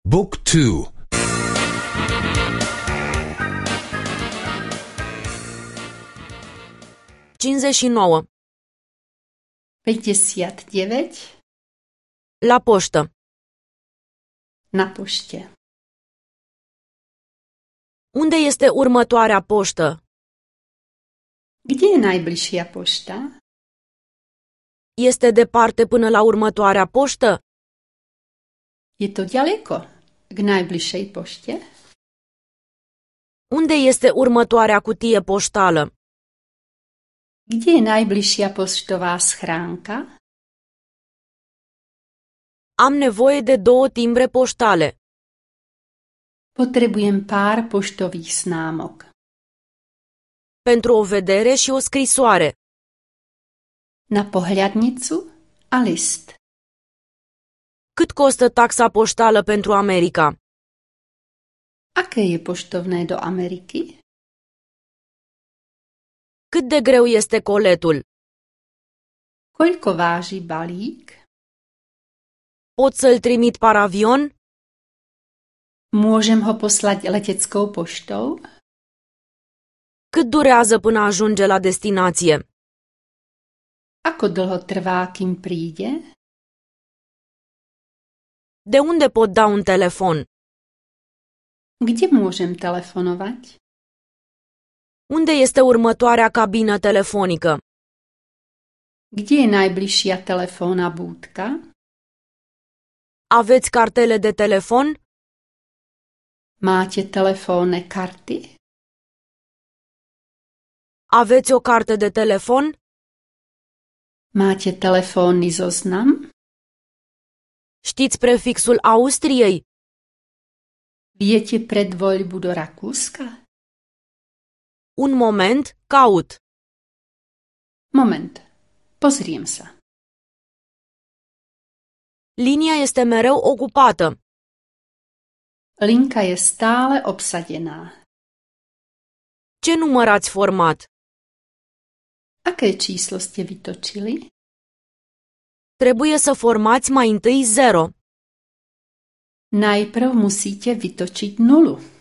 Book 2. 59. 59. La poștă. Na poště. Unde este următoarea poștă? Gdzie je najbližšia pošta? Este departe până la următoarea poștă? Je to ďaleko k najbližšej pošte? Unde este următoarea cutie poștală? Gdzie je najbližšia poštová schránka? Am nevoie de 2 timbre poștale. Potrebujem pár poštových známok. Pentru o vedere și o scrisoare. Na pohľadnicu a list. Cât costă taxa poștală pentru America? Aké je poštovné do Ameriky? Cât de greu este coletul? Koľko váži balík? Pot să-l trimit par avion? Môžem ho poslať leteckou poštou? Cât durează până ajunge la destinație? Ako dlho trvá, kým príde? De unde pot da un telefon? Kde môžem telefonovať? Unde este următoarea cabină telefonică? Kde je najbližšia telefónna búdka? Aveți cartele de telefon? Máte telefónne karty? Aveți o carte de telefon? Máte telefónny zoznam? Știți prefixul Austriei? Viete predvoľbu do Rakúska? Un moment, caut. Moment, pozriem sa. Linia este mereu ocupată. Linka je stále obsadená. Ce număr ați format? Aké číslo ste vytočili? Trebuie să formați mai întâi 0. Najprv musíte vytočiť nulu.